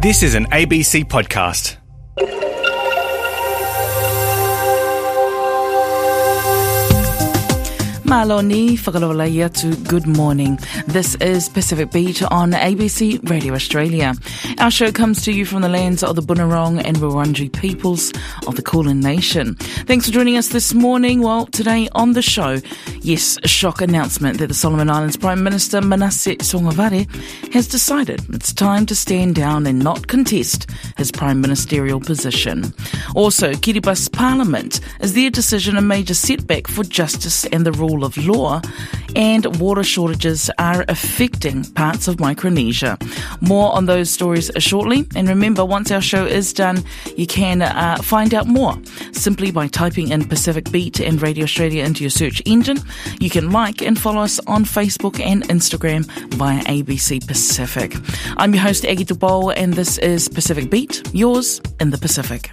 This is an ABC podcast. Maloni whakalawalai atu. Good morning. This is Pacific Beat on ABC Radio Australia. Our show comes to you from the lands of the Bunurong and Wurundjeri peoples of the Kulin Nation. Thanks for joining us this morning. Well, today on the show, yes, a shock announcement that the Solomon Islands Prime Minister Manasseh Sogavare has decided it's time to stand down and not contest his prime ministerial position. Also, Kiribati Parliament is their decision a major setback for justice and the rule of law, and water shortages are affecting parts of Micronesia. More on those stories shortly. And remember, once our show is done, you can find out more simply by typing in Pacific Beat and Radio Australia into your search engine. You can like and follow us on Facebook and Instagram via ABC Pacific. I'm your host, Aggie Dubow, and this is Pacific Beat, yours in the Pacific.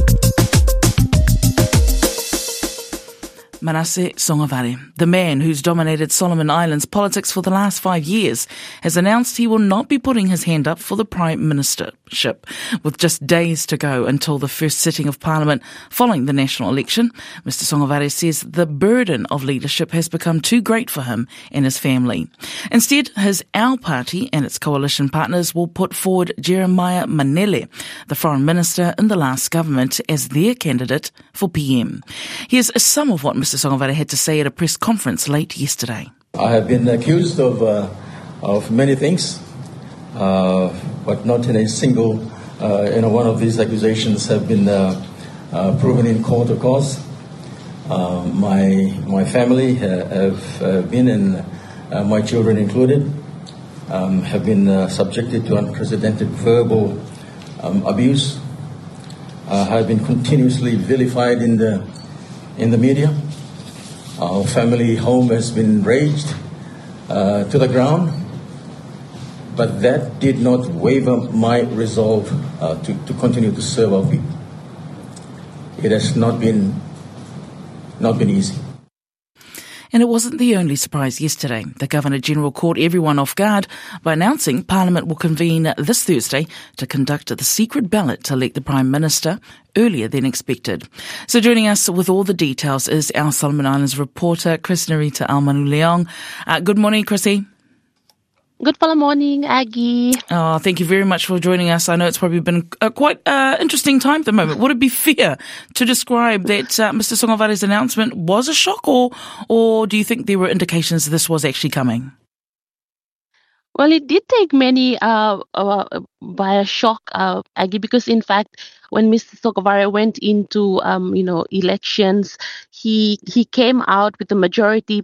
Manasseh Sogavare, the man who's dominated Solomon Islands politics for the last 5 years, has announced he will not be putting his hand up for the Prime Ministership, with just days to go until the first sitting of Parliament following the national election. Mr Sogavare says the burden of leadership has become too great for him and his family. Instead, his Our Party and its coalition partners will put forward Jeremiah Manele, the Foreign Minister in the last government, as their candidate for PM. Here's some of what Mr Sogavare had to say at a press conference late yesterday. I have been accused of many things, but not in a single, one of these accusations have been proven in court of cause. My family have been, and my children included, have been subjected to unprecedented verbal abuse. Have been continuously vilified in the media. Our family home has been razed to the ground, but that did not waver my resolve to continue to serve our people. It has not been easy. And it wasn't the only surprise yesterday. The Governor-General caught everyone off guard by announcing Parliament will convene this Thursday to conduct the secret ballot to elect the Prime Minister earlier than expected. So joining us with all the details is our Solomon Islands reporter, Chris Narita Almanu-Leong. Good morning, Chrissy. Good morning, Aggie. Oh, thank you very much for joining us. I know it's probably been a quite interesting time at the moment. Would it be fair to describe that Mr Sogavare's announcement was a shock, or do you think there were indications this was actually coming? Well, it did take many by a shock, Aggie, because in fact, when Mr. Sogavare went into elections, he came out with the majority.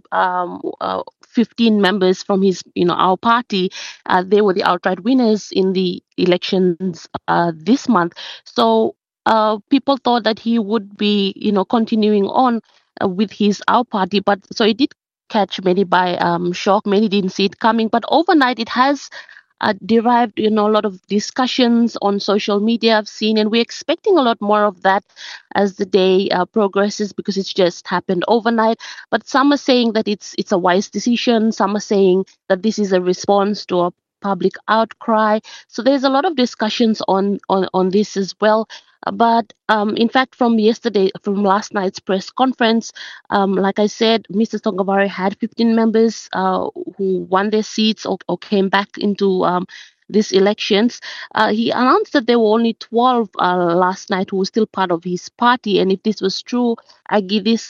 15 members from his, Our Party. They were the outright winners in the elections this month. So people thought that he would be, continuing on with his Our Party. But so it did catch many by shock. Many didn't see it coming. But overnight, it has derived, a lot of discussions on social media I've seen, and we're expecting a lot more of that as the day progresses, because it's just happened overnight. But some are saying that it's a wise decision. Some are saying that this is a response to a public outcry. So there's a lot of discussions on this as well. But in fact, from last night's press conference, like I said, Mr. Sogavare had 15 members who won their seats or came back into these elections. He announced that there were only 12 last night who were still part of his party, and if this was true, Aggie, this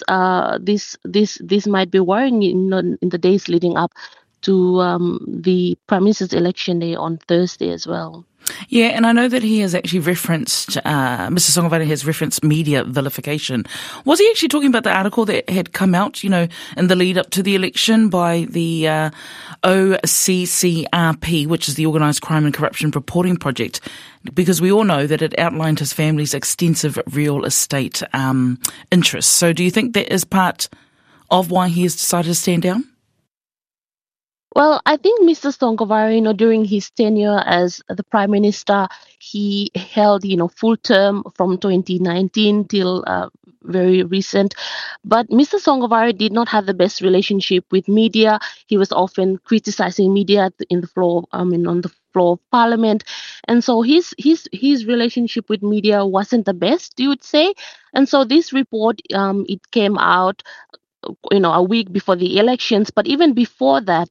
might be worrying in the days leading up to the Prime Minister's election day on Thursday as well. Yeah, and I know that he has actually referenced, Mr Sogavare has referenced media vilification. Was he actually talking about the article that had come out, in the lead up to the election by the OCCRP, which is the Organised Crime and Corruption Reporting Project? Because we all know that it outlined his family's extensive real estate interests. So do you think that is part of why he has decided to stand down? Well, I think Mr. Sogavare, during his tenure as the Prime Minister, he held, full term from 2019 till very recent. But Mr. Sogavare did not have the best relationship with media. He was often criticizing media on the floor of parliament. And so his relationship with media wasn't the best, you would say. And so this report, it came out a week before the elections. But even before that,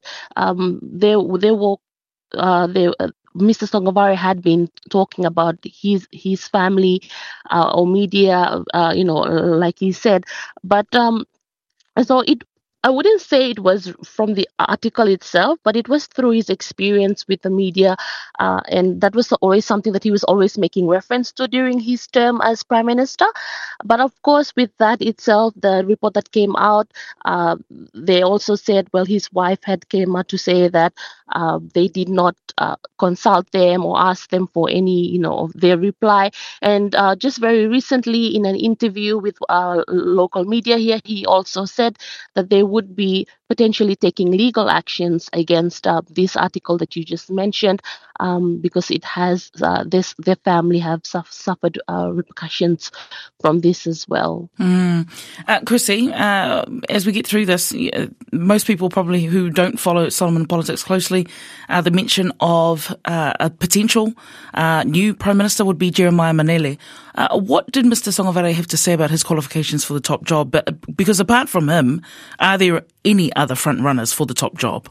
Mr. Sogavare had been talking about his family or media, like he said. But so I wouldn't say it was from the article itself, but it was through his experience with the media. And that was always something that he was always making reference to during his term as Prime Minister. But of course, with that itself, the report that came out, they also said, well, his wife had came out to say that they did not consult them or ask them for any, of their reply. And just very recently in an interview with local media here, he also said that they would be potentially taking legal actions against this article that you just mentioned, because it has their family have suffered repercussions from this as well. Chrissy, as we get through this, most people probably who don't follow Solomon politics closely, the mention of a potential new Prime Minister would be Jeremiah Manele. What did Mr. Sogavare have to say about his qualifications for the top job? Because apart from him, are there any other front runners for the top job?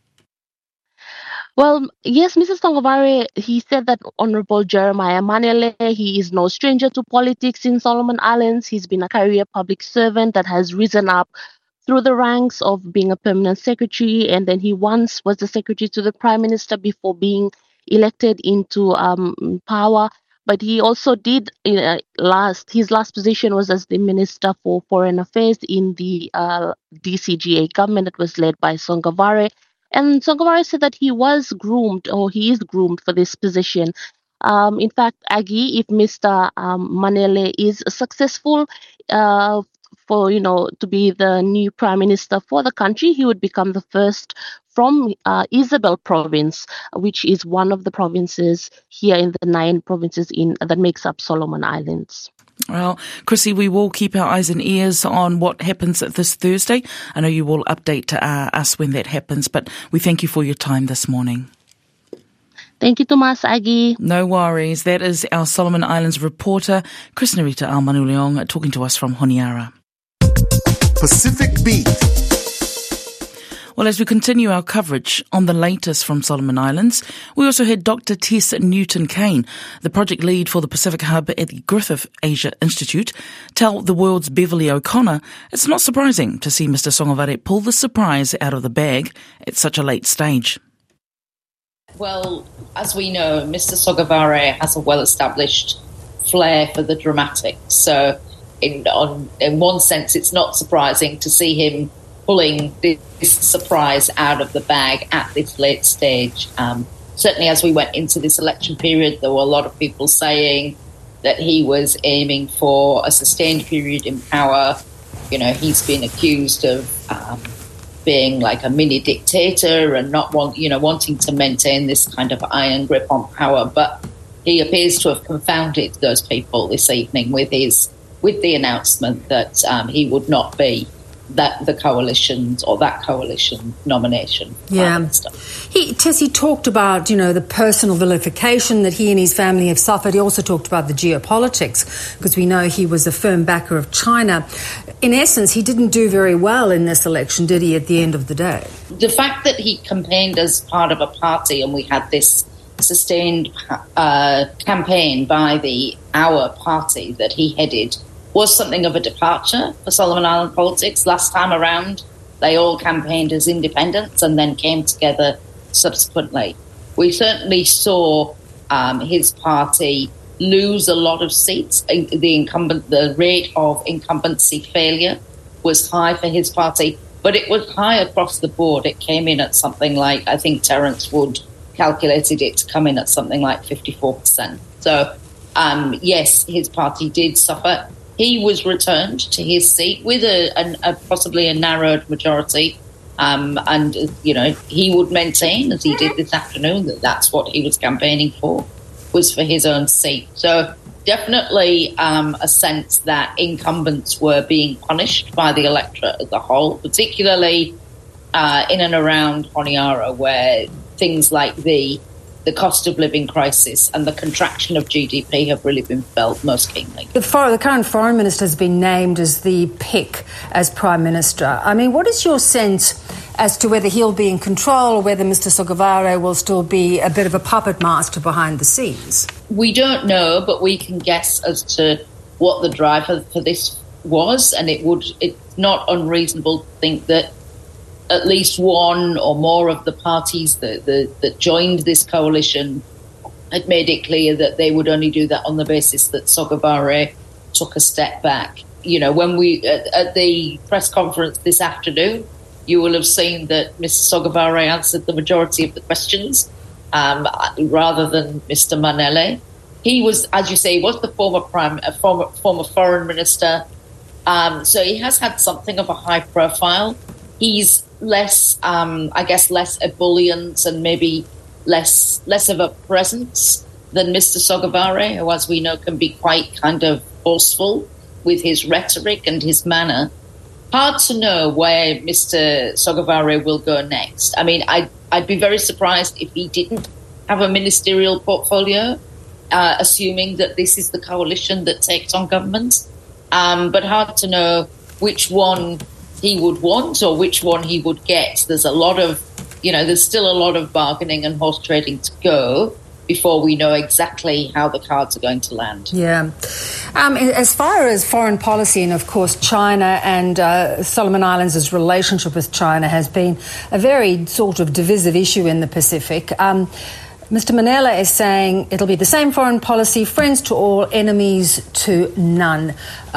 Well, yes, Mr. Sogavare, he said that Honorable Jeremiah Manele, he is no stranger to politics in Solomon Islands. He's been a career public servant that has risen up through the ranks of being a permanent secretary, and then he once was the secretary to the Prime Minister before being elected into power. But he also did his last position was as the Minister for Foreign Affairs in the DCGA government that was led by Sogavare. And Sogavare said that he was groomed, or he is groomed for this position. In fact, Aggie, if Mr. Manele is successful to be the new Prime Minister for the country, he would become the first from Isabel province, which is one of the provinces here in the 9 provinces that makes up Solomon Islands. Well, Chrissy, we will keep our eyes and ears on what happens this Thursday. I know you will update us when that happens, but we thank you for your time this morning. Thank you, Tomas, Aggie. No worries. That is our Solomon Islands reporter, Chris Narita Almanuleong, talking to us from Honiara. Pacific Beat. Well, as we continue our coverage on the latest from Solomon Islands, we also had Dr. Tess Newton-Kane, the project lead for the Pacific Hub at the Griffith Asia Institute, tell the world's Beverly O'Connor it's not surprising to see Mr. Sogavare pull the surprise out of the bag at such a late stage. Well, as we know, Mr. Sogavare has a well-established flair for the dramatic. So in one sense, it's not surprising to see him pulling this surprise out of the bag at this late stage. Certainly as we went into this election period, there were a lot of people saying that he was aiming for a sustained period in power. He's been accused of being like a mini dictator and not wanting to maintain this kind of iron grip on power. But he appears to have confounded those people this evening with the announcement that he would not be that coalition nomination. Yeah. Tessie talked about, the personal vilification that he and his family have suffered. He also talked about the geopolitics, because we know he was a firm backer of China. In essence, he didn't do very well in this election, did he, at the end of the day? The fact that he campaigned as part of a party and we had this sustained campaign by our party that he headed was something of a departure for Solomon Island politics. Last time around, they all campaigned as independents and then came together subsequently. We certainly saw his party lose a lot of seats. The rate of incumbency failure was high for his party, but it was high across the board. It came in at something like, I think Terence Wood calculated it to come in at something like 54%. So, yes, his party did suffer. He was returned to his seat with a possibly a narrowed majority, and he would maintain, as he did this afternoon, that that's what he was campaigning for, was for his own seat. So definitely a sense that incumbents were being punished by the electorate as a whole, particularly in and around Honiara, where things like the the cost of living crisis and the contraction of GDP have really been felt most keenly. The current foreign minister has been named as the pick as Prime Minister. I mean, what is your sense as to whether he'll be in control or whether Mr. Sogavare will still be a bit of a puppet master behind the scenes? We don't know, but we can guess as to what the driver for this was, and it's not unreasonable to think that at least one or more of the parties that joined this coalition had made it clear that they would only do that on the basis that Sogavare took a step back. You know, when we at the press conference this afternoon, you will have seen that Mr. Sogavare answered the majority of the questions rather than Mr. Manele. He was, as you say, was the former foreign minister, so he has had something of a high profile. He's less ebullient and maybe less of a presence than Mr. Sogavare, who, as we know, can be quite kind of forceful with his rhetoric and his manner. Hard to know where Mr. Sogavare will go next. I mean, I'd be very surprised if he didn't have a ministerial portfolio, assuming that this is the coalition that takes on government. But hard to know which one he would want or which one he would get. There's still a lot of bargaining and horse trading to go before we know exactly how the cards are going to land. Yeah. As far as foreign policy, and of course China and Solomon Islands' relationship with China has been a very sort of divisive issue in the Pacific. Mr. Manele is saying it'll be the same foreign policy, friends to all, enemies to none.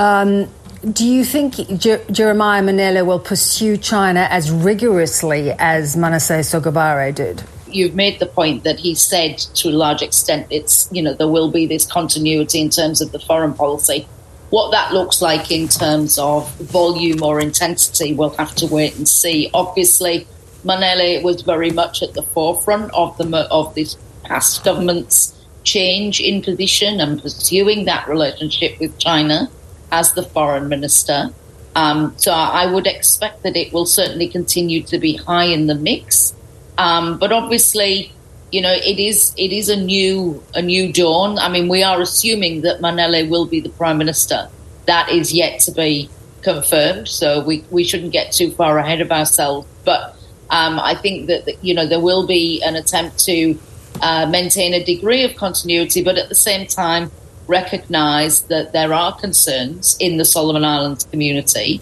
Do you think Jeremiah Manele will pursue China as rigorously as Manasseh Sogavare did? You've made the point that he said to a large extent there will be this continuity in terms of the foreign policy. What that looks like in terms of volume or intensity, we'll have to wait and see. Obviously, Manele was very much at the forefront of this past government's change in position and pursuing that relationship with China as the foreign minister. So I would expect that it will certainly continue to be high in the mix. But obviously, it is a new dawn. I mean, we are assuming that Manele will be the prime minister. That is yet to be confirmed, so we shouldn't get too far ahead of ourselves. But I think that there will be an attempt to maintain a degree of continuity, but at the same time recognise that there are concerns in the Solomon Islands community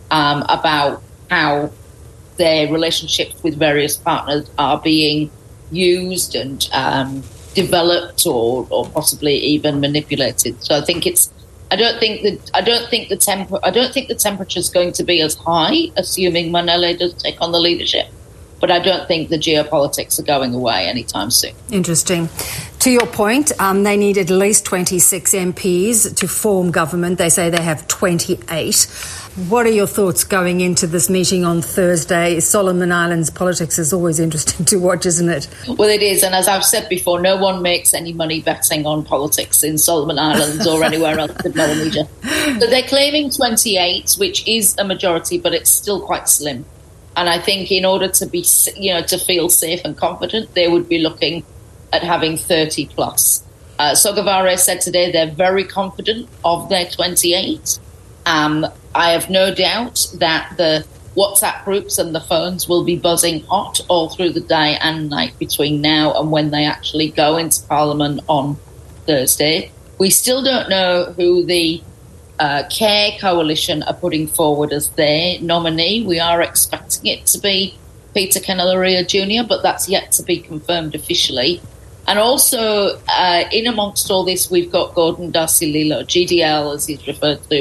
about how their relationships with various partners are being used and developed or possibly even manipulated. So I think I don't think the temperature is going to be as high, assuming Manele does take on the leadership. But I don't think the geopolitics are going away anytime soon. Interesting. To your point, they need at least 26 MPs to form government. They say they have 28. What are your thoughts going into this meeting on Thursday? Solomon Islands politics is always interesting to watch, isn't it? Well, it is. And as I've said before, no one makes any money betting on politics in Solomon Islands or anywhere else in Melanesia. So they're claiming 28, which is a majority, but it's still quite slim. And I think in order to be, to feel safe and confident, they would be looking at having 30 plus. Sogavare said today they're very confident of their 28. I have no doubt that the WhatsApp groups and the phones will be buzzing hot all through the day and night between now and when they actually go into Parliament on Thursday. We still don't know who the CARE coalition are putting forward as their nominee. We are expecting it to be Peter Kenalaria Jr., but that's yet to be confirmed officially. And also, in amongst all this, we've got Gordon Dasililo, GDL, as he's referred to,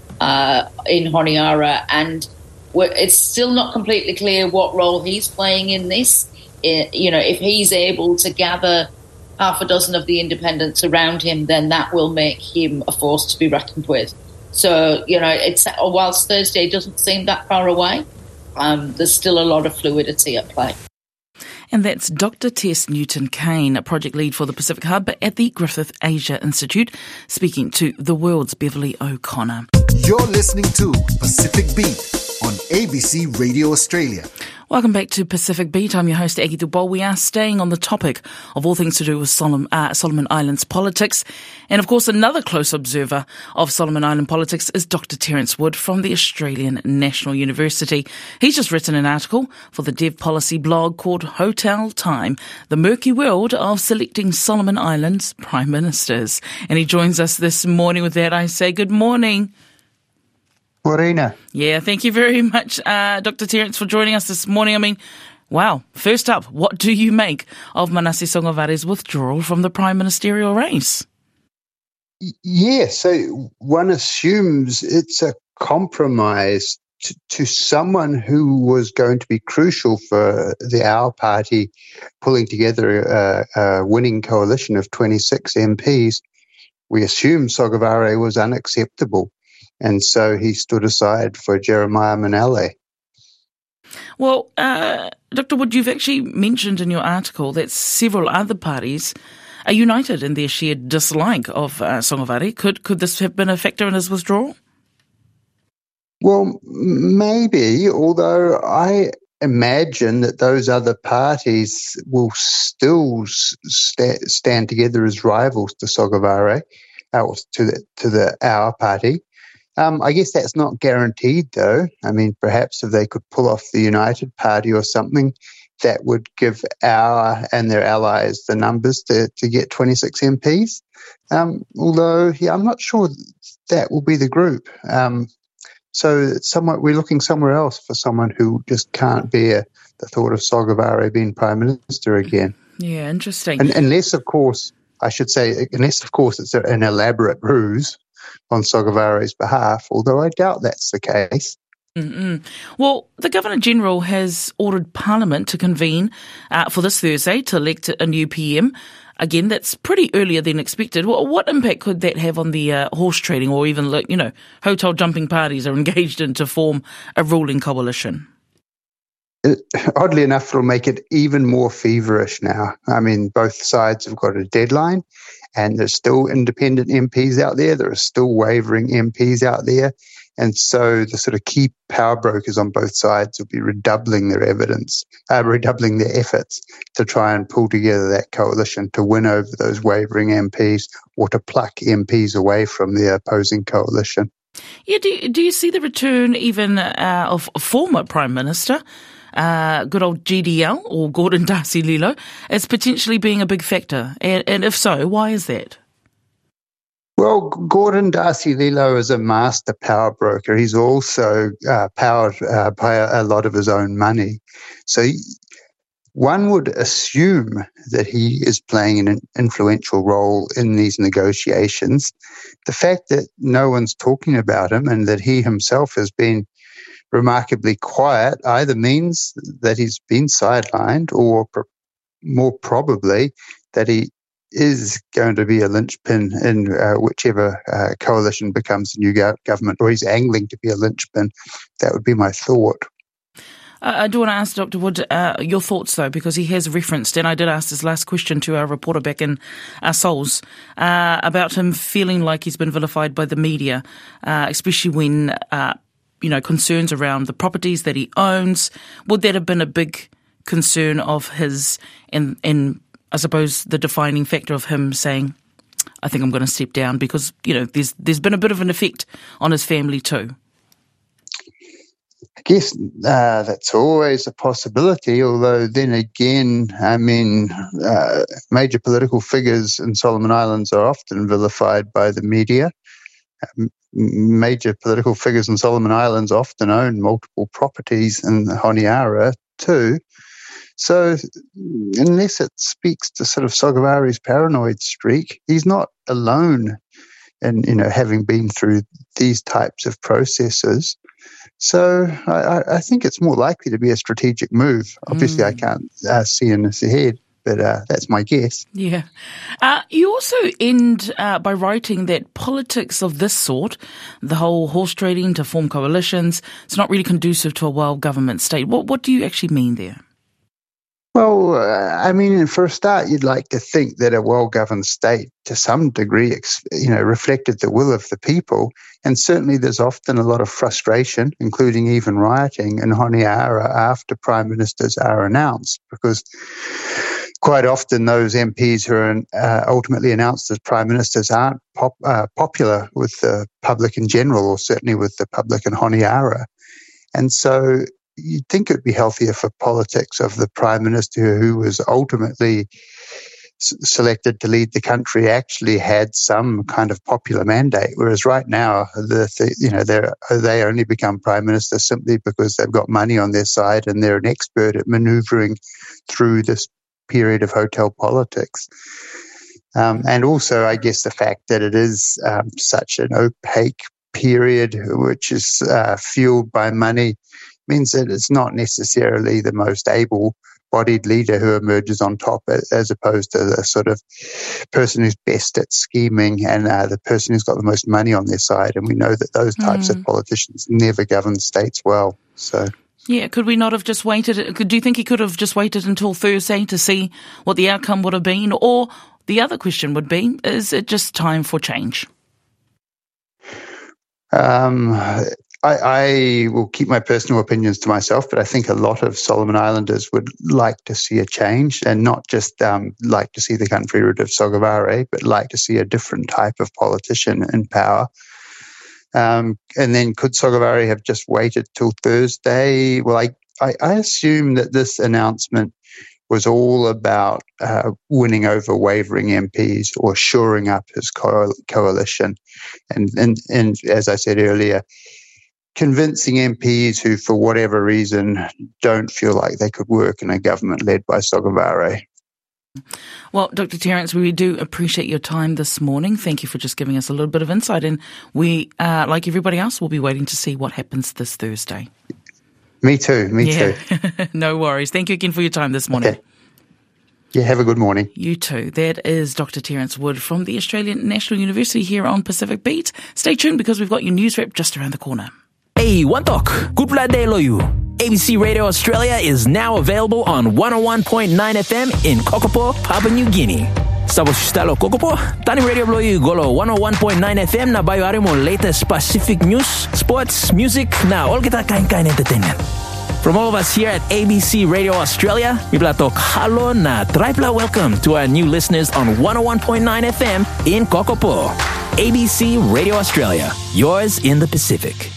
in Honiara, and it's still not completely clear what role he's playing in this. If he's able to gather half a dozen of the independents around him, then that will make him a force to be reckoned with. So, whilst Thursday doesn't seem that far away, there's still a lot of fluidity at play. And that's Dr. Tess Newton-Cain, a project lead for the Pacific Hub at the Griffith Asia Institute, speaking to The World's Beverly O'Connor. You're listening to Pacific Beat on ABC Radio Australia. Welcome back to Pacific Beat. I'm your host, Aggie Dubol. We are staying on the topic of all things to do with Solomon Islands politics. And of course, another close observer of Solomon Island politics is Dr. Terence Wood from the Australian National University. He's just written an article for the Dev Policy blog called Hotel Time, the murky world of selecting Solomon Islands prime ministers. And he joins us this morning. With that, I say good morning. Morena. Yeah, thank you very much, Dr. Terence, for joining us this morning. I mean, wow. First up, what do you make of Manase Songovare's withdrawal from the prime ministerial race? Yeah, so one assumes it's a compromise to someone who was going to be crucial for the Our Party pulling together a winning coalition of 26 MPs. We assume Sogavare was unacceptable. And so he stood aside for Jeremiah Manale. Well, Dr. Wood, you've actually mentioned in your article that several other parties are united in their shared dislike of Songavare. Could this have been a factor in his withdrawal? Well, maybe, although I imagine that those other parties will still stand together as rivals to Sogavare, to the Our Party. I guess that's not guaranteed, though. I mean, perhaps if they could pull off the United Party or something, that would give Our and their allies the numbers to get 26 MPs. Although, I'm not sure that will be the group. So we're looking somewhere else for someone who just can't bear the thought of Sogavare being Prime Minister again. Yeah, interesting. Unless, of course, it's an elaborate ruse on Sogavare's behalf, although I doubt that's the case. Mm-mm. Well, the Governor-General has ordered Parliament to convene for this Thursday to elect a new PM. Again, that's pretty earlier than expected. What impact could that have on the horse trading or even, hotel jumping parties are engaged in to form a ruling coalition? Oddly enough, it'll make it even more feverish now. I mean, both sides have got a deadline, and there's still independent MPs out there. There are still wavering MPs out there. And so the sort of key power brokers on both sides will be redoubling their efforts to try and pull together that coalition to win over those wavering MPs or to pluck MPs away from the opposing coalition. Yeah, do you see the return even of a former Prime Minister, good old GDL or Gordon Darcy Lilo, as potentially being a big factor? And if so, why is that? Well, Gordon Darcy Lilo is a master power broker. He's also powered by a lot of his own money. So one would assume that he is playing an influential role in these negotiations. The fact that no one's talking about him and that he himself has been remarkably quiet either means that he's been sidelined or more probably that he is going to be a linchpin in whichever coalition becomes the new government, or he's angling to be a linchpin. That would be my thought. I do want to ask Dr. Wood your thoughts, though, because he has referenced, and I did ask this last question to our reporter back in Souls, about him feeling like he's been vilified by the media, especially when, concerns around the properties that he owns. Would that have been a big concern of his in I suppose, the defining factor of him saying, I think I'm going to step down because, there's been a bit of an effect on his family too? I guess that's always a possibility, although then again, I mean, major political figures in Solomon Islands are often vilified by the media. Major political figures in Solomon Islands often own multiple properties in Honiara too. So unless it speaks to sort of Sogavare's paranoid streak, he's not alone in, having been through these types of processes. So I think it's more likely to be a strategic move. Obviously, I can't see in his head, but that's my guess. Yeah. You also end by writing that politics of this sort, the whole horse trading to form coalitions, it's not really conducive to a well-government state. What do you actually mean there? Well, I mean, for a start, you'd like to think that a well-governed state, to some degree, reflected the will of the people. And certainly there's often a lot of frustration, including even rioting in Honiara after prime ministers are announced, because quite often those MPs who are ultimately announced as prime ministers aren't popular with the public in general, or certainly with the public in Honiara. And so you'd think it'd be healthier for politics of the prime minister who was ultimately selected to lead the country actually had some kind of popular mandate. Whereas right now, they only become prime minister simply because they've got money on their side and they're an expert at manoeuvring through this period of hotel politics. And also, I guess, the fact that it is such an opaque period, which is fueled by money, means that it's not necessarily the most able-bodied leader who emerges on top, as opposed to the sort of person who's best at scheming and the person who's got the most money on their side. And we know that those types of politicians never govern states well. So, yeah, could we not have just waited? Do you think he could have just waited until Thursday to see what the outcome would have been? Or the other question would be, is it just time for change? I will keep my personal opinions to myself, but I think a lot of Solomon Islanders would like to see a change, and not just like to see the country rid of Sogavare, but like to see a different type of politician in power. And then could Sogavare have just waited till Thursday? Well, I assume that this announcement was all about winning over wavering MPs or shoring up his coalition. And as I said earlier, convincing MPs who, for whatever reason, don't feel like they could work in a government led by Sogavare. Well, Dr. Terence, we do appreciate your time this morning. Thank you for just giving us a little bit of insight. And we, like everybody else, will be waiting to see what happens this Thursday. Me too. No worries. Thank you again for your time this morning. Okay. Yeah, have a good morning. You too. That is Dr. Terence Wood from the Australian National University here on Pacific Beat. Stay tuned because we've got your news wrap just around the corner. Hey, Wantok, Kupla de Loyu. ABC Radio Australia is now available on 101.9 FM in Kokopo, Papua New Guinea. Stamos stalo Kokopo, Tani Radio Loyu golo 101.9 FM na bayo arimo latest Pacific news, sports, music, na all kita kain-kain entertainment. From all of us here at ABC Radio Australia, we platok halo na tripla welcome to our new listeners on 101.9 FM in Kokopo. ABC Radio Australia, yours in the Pacific.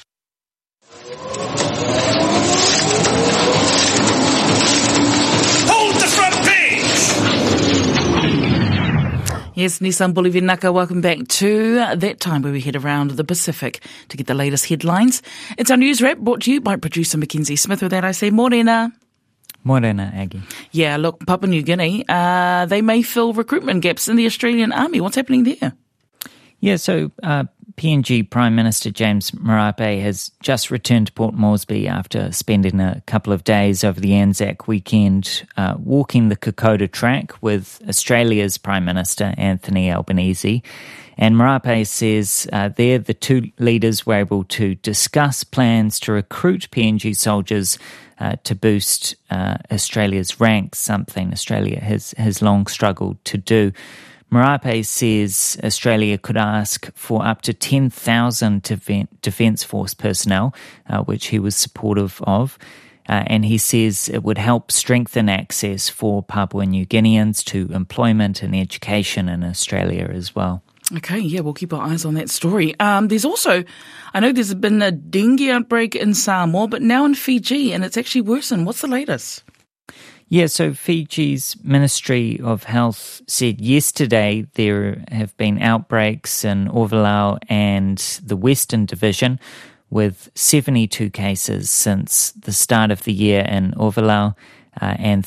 Yes, Nissan Bolivian Naka, welcome back to that time where we head around the Pacific to get the latest headlines. It's our news wrap brought to you by producer Mackenzie Smith. With that, I say morena. Morena, Aggie. Yeah, look, Papua New Guinea, they may fill recruitment gaps in the Australian Army. What's happening there? Yeah, so PNG Prime Minister James Marape has just returned to Port Moresby after spending a couple of days over the Anzac weekend walking the Kokoda track with Australia's Prime Minister Anthony Albanese. And Marape says there the two leaders were able to discuss plans to recruit PNG soldiers to boost Australia's ranks, something Australia has long struggled to do. Marape says Australia could ask for up to 10,000 Defence Force personnel, which he was supportive of. And he says it would help strengthen access for Papua New Guineans to employment and education in Australia as well. Okay, yeah, we'll keep our eyes on that story. There's also, I know there's been a dengue outbreak in Samoa, but now in Fiji, and it's actually worsened. What's the latest? Yeah, so Fiji's Ministry of Health said yesterday there have been outbreaks in Ovalau and the Western Division, with 72 cases since the start of the year in Ovalau and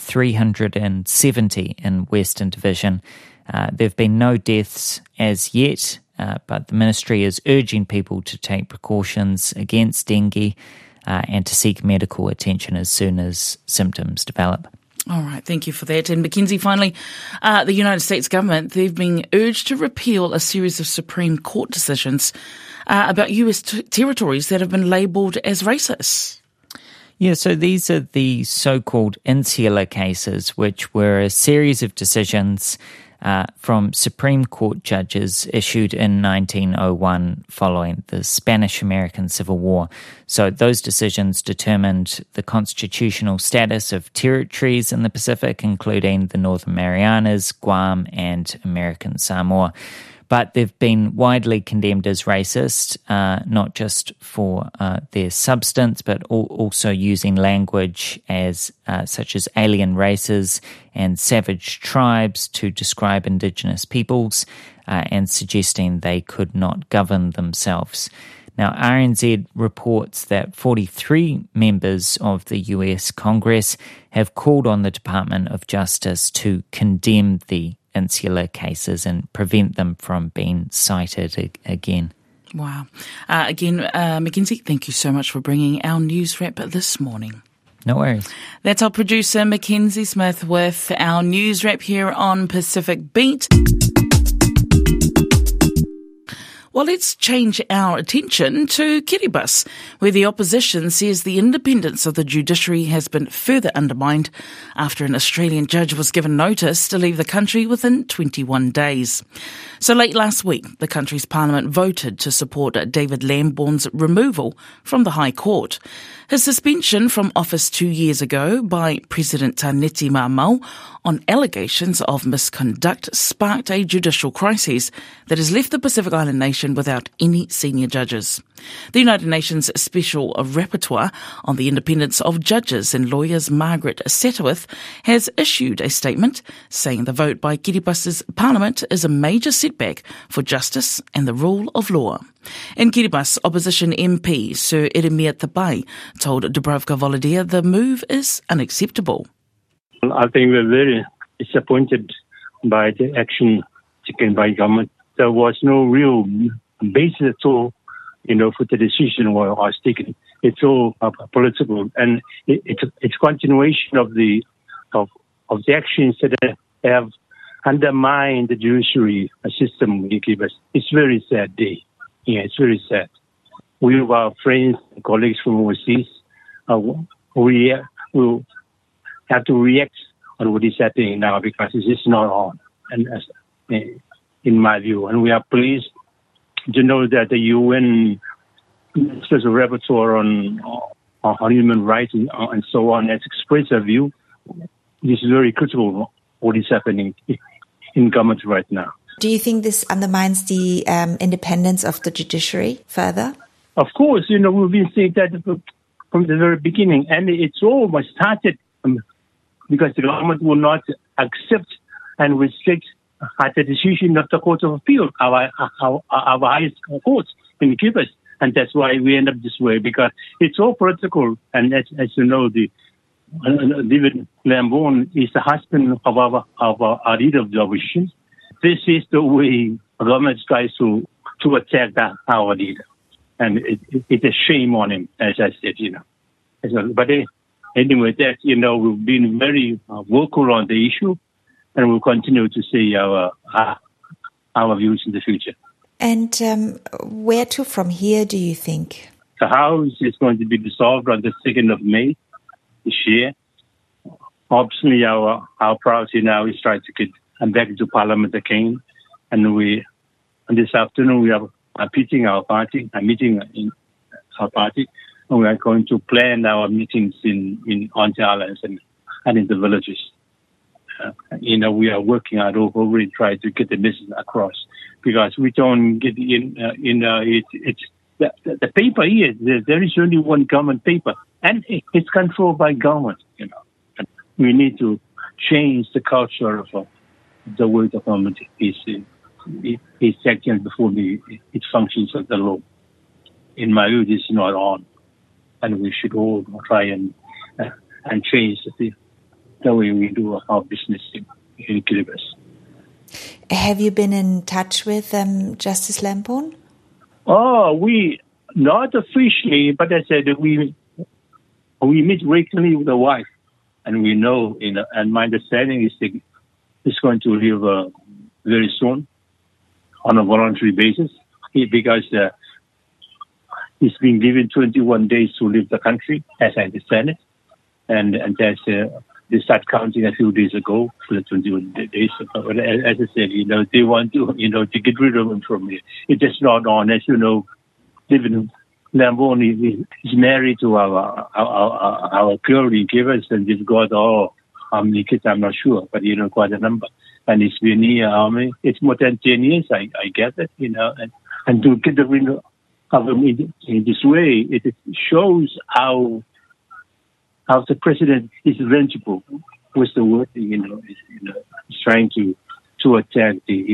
370 in Western Division. There have been no deaths as yet, but the ministry is urging people to take precautions against dengue and to seek medical attention as soon as symptoms develop. All right, thank you for that. And Mackenzie, finally, the United States government, they've been urged to repeal a series of Supreme Court decisions about US territories that have been labelled as racist. Yeah, so these are the so-called insular cases, which were a series of decisions from Supreme Court judges issued in 1901 following the Spanish-American Civil War. So those decisions determined the constitutional status of territories in the Pacific, including the Northern Marianas, Guam, and American Samoa. But they've been widely condemned as racist, not just for their substance, but also using language such as alien races and savage tribes to describe indigenous peoples, and suggesting they could not govern themselves. Now, RNZ reports that 43 members of the US Congress have called on the Department of Justice to condemn the insular cases and prevent them from being cited again. Wow. Again, Mackenzie, thank you so much for bringing our news wrap this morning. No worries. That's our producer, Mackenzie Smith, with our news wrap here on Pacific Beat. Well, let's change our attention to Kiribati, where the opposition says the independence of the judiciary has been further undermined after an Australian judge was given notice to leave the country within 21 days. So late last week, the country's parliament voted to support David Lambourne's removal from the High Court. His suspension from office 2 years ago by President Taneti Mamau on allegations of misconduct sparked a judicial crisis that has left the Pacific Island nation without any senior judges. The United Nations Special Rapporteur on the Independence of Judges and Lawyers, Margaret Satterwith, has issued a statement saying the vote by Kiribati's parliament is a major setback for justice and the rule of law. In Kiribati, opposition MP Sir Eremia Tapai told Dubravka Volodia the move is unacceptable. I think we're very disappointed by the action taken by government. There was no real basis at all, for the decision was taken. It's all political, and it's continuation of the actions that have undermined the judiciary system. It's very sad day. Yeah, it's very sad. We have our friends and colleagues from overseas. We will have to react on what is happening now because this is not on, and in my view. And we are pleased to know that the UN Special Rapporteur on human rights and so on has expressed a view. This is very critical what is happening in government right now. Do you think this undermines the independence of the judiciary further? Of course, we've been saying that from the very beginning, and it's all started because the government will not accept and restrict the decision of the Court of Appeal, our highest court in Kiribati. And that's why we end up this way, because it's all political. And as you know, David Lambourne is the husband of our leader of the opposition. This is the way the government tries to attack our leader. And it's a shame on him, as I said, But anyway, we've been very vocal on the issue, and we'll continue to say our views in the future. And where to from here, do you think? The House is going to be dissolved on the 2nd of May this year. Obviously, our priority now is trying to get back into Parliament again. And this afternoon, we are meeting our party, in our party, and we are going to plan our meetings on the islands and in the villages. We are working out over it, trying to get the message across, because we don't get it's the paper here. There is only one government paper, and it's controlled by government. We need to change the culture of the way the government is acting before it functions of the law. In my view, this is not on, and we should all try and change the way we do our business in Kiribati. Have you been in touch with Justice Lambourne? Oh, we not officially, but I said we meet regularly with the wife, and we know. And my understanding is he's going to leave very soon on a voluntary basis, because he's been given 21 days to leave the country, as I understand it. And they start counting a few days ago for the 21 days. But as I said, they want to, to get rid of him from here. It's just not honest, David Lamboni is married to our purely givers, and they've got how many kids, I'm not sure, but quite a number. And it's been here, it's more than 10 years, I get it, and to get rid of him in this way, it shows how the president is vengeful. What's the word? He's trying to attack the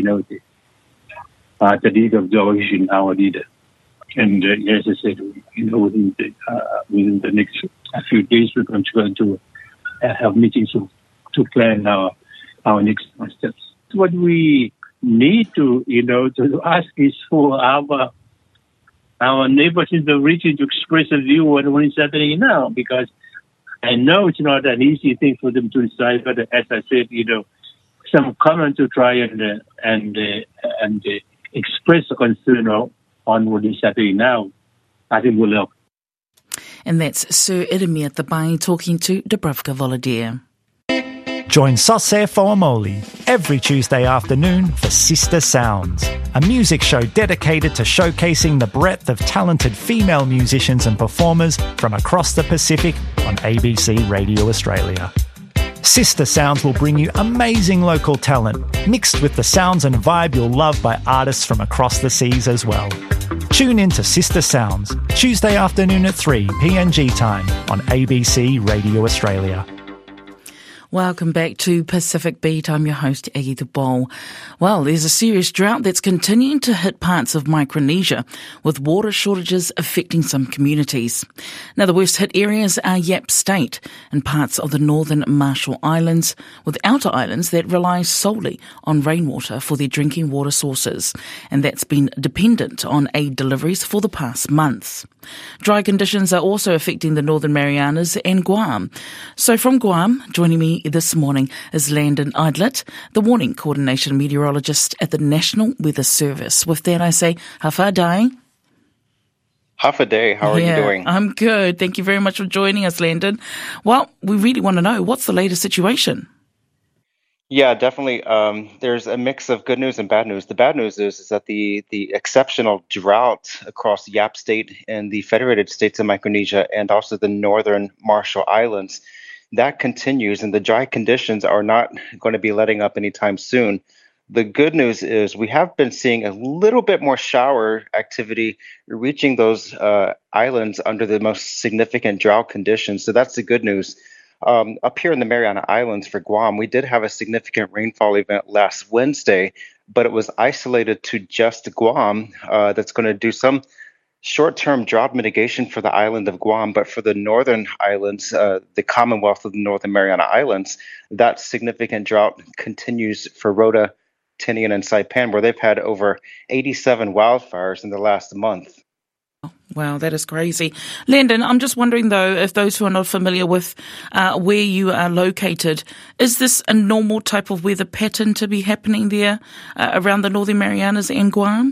leader of the opposition, our leader. And as I said, within the next few days, we're going to have meetings to plan our next steps. What we need to ask is for our neighbors in the region to express a view on what is happening now, because I know it's not an easy thing for them to decide. But as I said, some comment to try and express a concern on what is happening now, I think will help. And that's Sir Edemir Tabai talking to Dubravka Volodya. Join Sose Foamoli every Tuesday afternoon for Sister Sounds, a music show dedicated to showcasing the breadth of talented female musicians and performers from across the Pacific on ABC Radio Australia. Sister Sounds will bring you amazing local talent, mixed with the sounds and vibe you'll love by artists from across the seas as well. Tune in to Sister Sounds, Tuesday afternoon at 3 PNG time on ABC Radio Australia. Welcome back to Pacific Beat. I'm your host, Aggie Dubol. Well, there's a serious drought that's continuing to hit parts of Micronesia, with water shortages affecting some communities. Now, the worst hit areas are Yap State and parts of the northern Marshall Islands, with outer islands that rely solely on rainwater for their drinking water sources, and that's been dependent on aid deliveries for the past months. Dry conditions are also affecting the Northern Marianas and Guam. So from Guam, joining me this morning is Landon Eidlet, the warning coordination meteorologist at the National Weather Service. With that, I say, hafa dai. Hafa day, how are you doing? I'm good. Thank you very much for joining us, Landon. Well, we really want to know, what's the latest situation? Yeah, definitely. There's a mix of good news and bad news. The bad news is that the exceptional drought across Yap State and the Federated States of Micronesia and also the northern Marshall Islands, that continues, and the dry conditions are not going to be letting up anytime soon. The good news is we have been seeing a little bit more shower activity reaching those islands under the most significant drought conditions. So that's the good news. Up here in the Mariana Islands for Guam, we did have a significant rainfall event last Wednesday, but it was isolated to just Guam. That's going to do some short-term drought mitigation for the island of Guam, but for the northern islands, the Commonwealth of the Northern Mariana Islands, that significant drought continues for Rota, Tinian, and Saipan, where they've had over 87 wildfires in the last month. Wow, that is crazy. Landon, I'm just wondering, though, if those who are not familiar with where you are located, is this a normal type of weather pattern to be happening there around the Northern Marianas and Guam?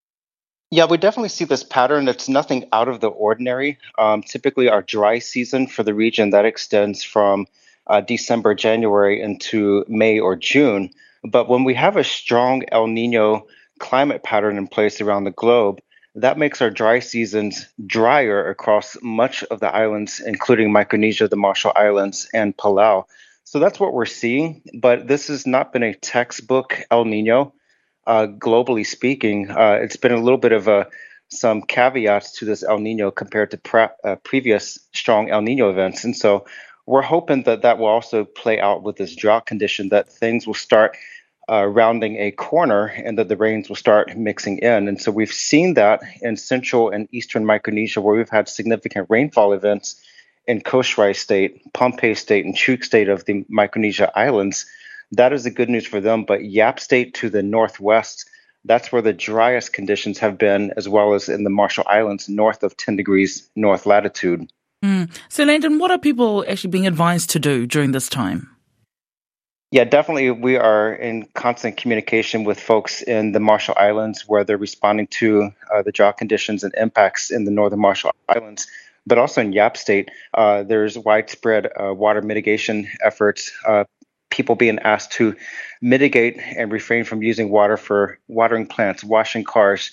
Yeah, we definitely see this pattern. It's nothing out of the ordinary. Typically, our dry season for the region, that extends from December, January into May or June. But when we have a strong El Nino climate pattern in place around the globe, that makes our dry seasons drier across much of the islands, including Micronesia, the Marshall Islands, and Palau. So that's what we're seeing. But this has not been a textbook El Nino. Globally speaking, it's been a little bit of some caveats to this El Nino compared to previous strong El Nino events. And so we're hoping that will also play out with this drought condition, that things will start rounding a corner and that the rains will start mixing in. And so we've seen that in central and eastern Micronesia, where we've had significant rainfall events in Kosrae State, Pohnpei State, and Chuuk State of the Micronesia Islands. That is the good news for them. But Yap State to the northwest, that's where the driest conditions have been, as well as in the Marshall Islands north of 10 degrees north latitude. So, Landon, what are people actually being advised to do during this time? Yeah, definitely. We are in constant communication with folks in the Marshall Islands where they're responding to the drought conditions and impacts in the northern Marshall Islands, but also in Yap State. There's widespread water mitigation efforts, people being asked to mitigate and refrain from using water for watering plants, washing cars,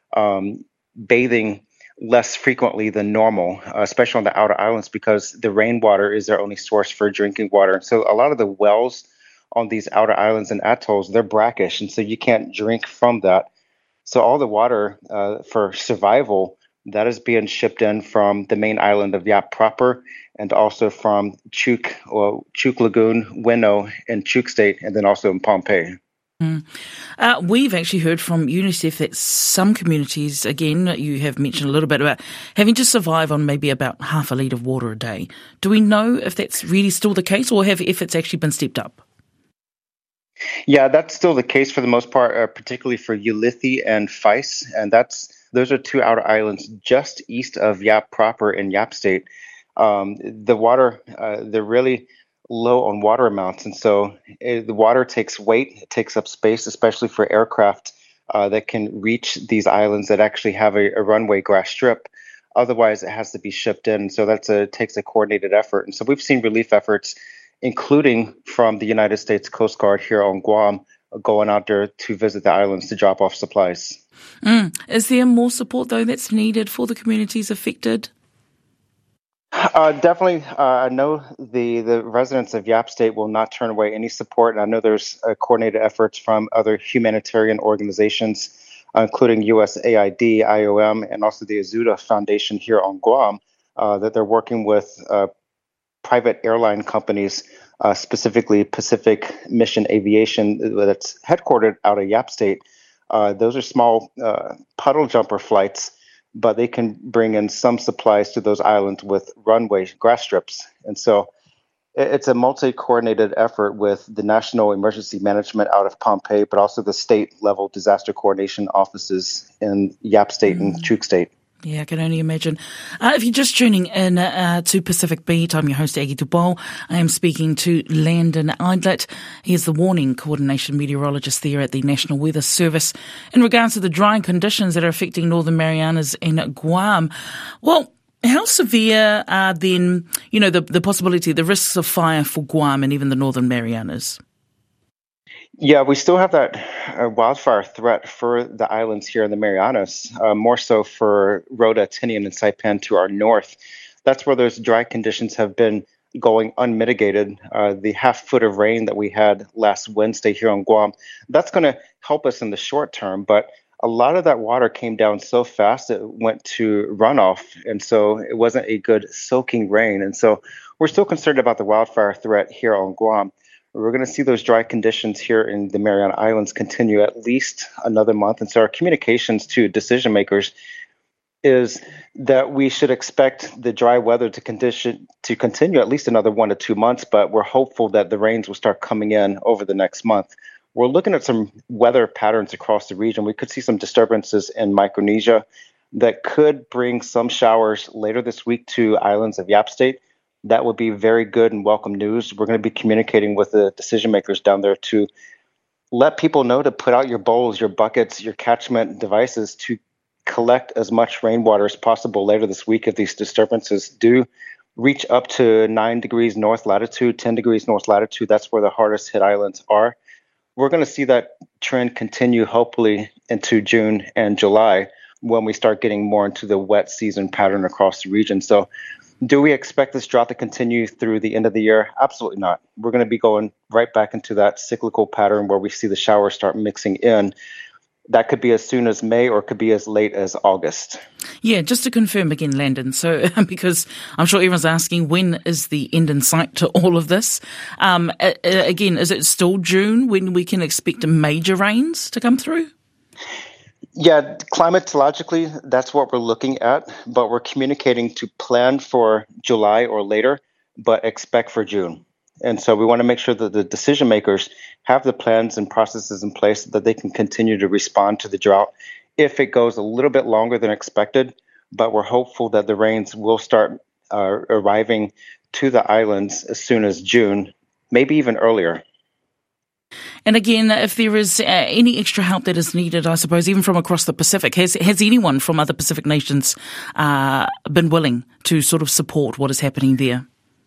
bathing less frequently than normal, especially on the outer islands, because the rainwater is their only source for drinking water. So a lot of the wells on these outer islands and atolls, they're brackish, and so you can't drink from that. So all the water for survival, that is being shipped in from the main island of Yap proper, and also from Chuuk Lagoon, Winnow, and Chuuk State, and then also in Pohnpei. We've actually heard from UNICEF that some communities, again, you have mentioned a little bit about having to survive on maybe about half a litre of water a day. Do we know if that's really still the case, or if it's actually been stepped up? Yeah, that's still the case for the most part, particularly for Ulithi and Feis, and those are two outer islands just east of Yap proper in Yap State. The water, they're really low on water amounts, and so the water takes weight, it takes up space, especially for aircraft that can reach these islands that actually have a runway grass strip. Otherwise, it has to be shipped in, so takes a coordinated effort. And so we've seen relief efforts, including from the United States Coast Guard here on Guam, going out there to visit the islands to drop off supplies. Is there more support, though, that's needed for the communities affected? Definitely. I know the residents of Yap State will not turn away any support, and I know there's coordinated efforts from other humanitarian organizations, including USAID, IOM, and also the Azuda Foundation here on Guam, that they're working with private airline companies, specifically Pacific Mission Aviation, that's headquartered out of Yap State. Those are small puddle jumper flights, but they can bring in some supplies to those islands with runway grass strips. And so it's a multi-coordinated effort with the National Emergency Management out of Pohnpei, but also the state-level disaster coordination offices in Yap State and Chuuk State. Yeah, I can only imagine. If you're just tuning in to Pacific Beat, I'm your host, Aggie Dubol. I am speaking to Landon Eidlet. He is the warning coordination meteorologist there at the National Weather Service in regards to the dry conditions that are affecting Northern Marianas and Guam. Well, how severe are then, the possibility, the risks of fire for Guam and even the Northern Marianas? Yeah, we still have that wildfire threat for the islands here in the Marianas, more so for Rota, Tinian, and Saipan to our north. That's where those dry conditions have been going unmitigated. The half foot of rain that we had last Wednesday here on Guam, that's going to help us in the short term, but a lot of that water came down so fast it went to runoff, and so it wasn't a good soaking rain. And so we're still concerned about the wildfire threat here on Guam. We're going to see those dry conditions here in the Mariana Islands continue at least another month. And so our communications to decision makers is that we should expect the dry weather to continue at least another 1 to 2 months, but we're hopeful that the rains will start coming in over the next month. We're looking at some weather patterns across the region. We could see some disturbances in Micronesia that could bring some showers later this week to islands of Yap State. That would be very good and welcome news. We're going to be communicating with the decision makers down there to let people know to put out your bowls, your buckets, your catchment devices to collect as much rainwater as possible later this week if these disturbances do reach up to 9 degrees north latitude, 10 degrees north latitude. That's where the hardest hit islands are. We're going to see that trend continue hopefully into June and July when we start getting more into the wet season pattern across the region. So do we expect this drought to continue through the end of the year? Absolutely not. We're going to be going right back into that cyclical pattern where we see the showers start mixing in. That could be as soon as May or it could be as late as August. Yeah, just to confirm again, Landon, so because I'm sure everyone's asking when is the end in sight to all of this? Again, is it still June when we can expect major rains to come through? Yeah, climatologically, that's what we're looking at, but we're communicating to plan for July or later, but expect for June. And so we want to make sure that the decision makers have the plans and processes in place so that they can continue to respond to the drought if it goes a little bit longer than expected. But we're hopeful that the rains will start arriving to the islands as soon as June, maybe even earlier. And again, if there is any extra help that is needed, I suppose, even from across the Pacific, has anyone from other Pacific nations been willing to sort of support what is happening there?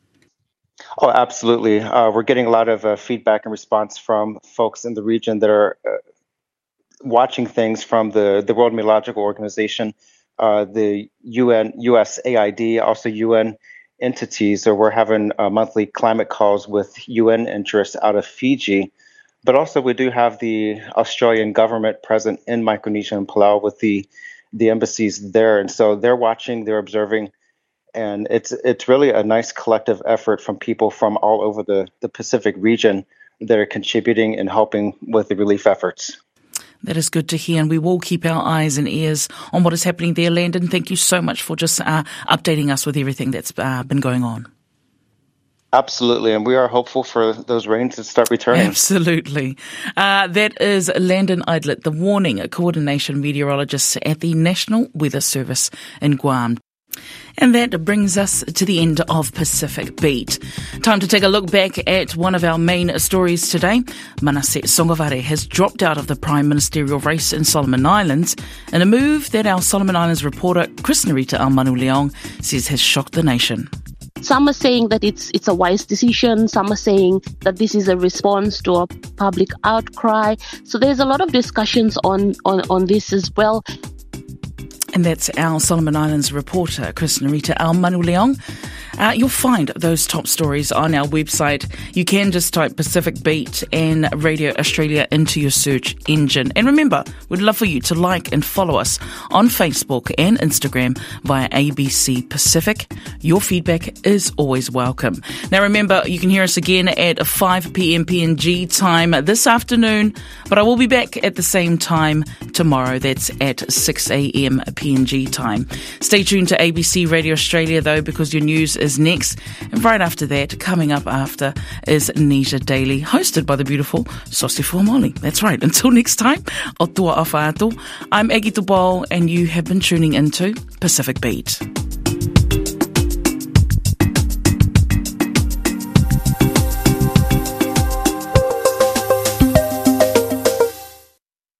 Oh, absolutely. We're getting a lot of feedback and response from folks in the region that are watching things from the World Meteorological Organization, the UN, USAID, also UN entities. So we're having monthly climate calls with UN interests out of Fiji. But also we do have the Australian government present in Micronesia and Palau with the embassies there. And so they're watching, they're observing. And it's really a nice collective effort from people from all over the Pacific region that are contributing and helping with the relief efforts. That is good to hear, and we will keep our eyes and ears on what is happening there, Landon. Thank you so much for just updating us with everything that's been going on. Absolutely, and we are hopeful for those rains to start returning. Absolutely. That is Landon Eidlet, the Warning Coordination Meteorologist at the National Weather Service in Guam. And that brings us to the end of Pacific Beat. Time to take a look back at one of our main stories today. Manasseh Sogavare has dropped out of the prime ministerial race in Solomon Islands in a move that our Solomon Islands reporter Chris Narita Al-Manu-Leong says has shocked the nation. Some are saying that it's a wise decision. Some are saying that this is a response to a public outcry. So there's a lot of discussions on this as well. And that's our Solomon Islands reporter, Chris Narita Al-Manu-Leong. You'll find those top stories on our website. You can just type Pacific Beat and Radio Australia into your search engine. And remember, we'd love for you to like and follow us on Facebook and Instagram via ABC Pacific. Your feedback is always welcome. Now remember, you can hear us again at 5 p.m. PNG time this afternoon, but I will be back at the same time tomorrow. That's at 6 a.m. PNG time. Stay tuned to ABC Radio Australia though, because your news is next. And right after that, coming up after, is Nisha Daily, hosted by the beautiful Sosi Formoli. That's right. Until next time, o tua awhaato. I'm Aggie Tubal, and you have been tuning into Pacific Beat.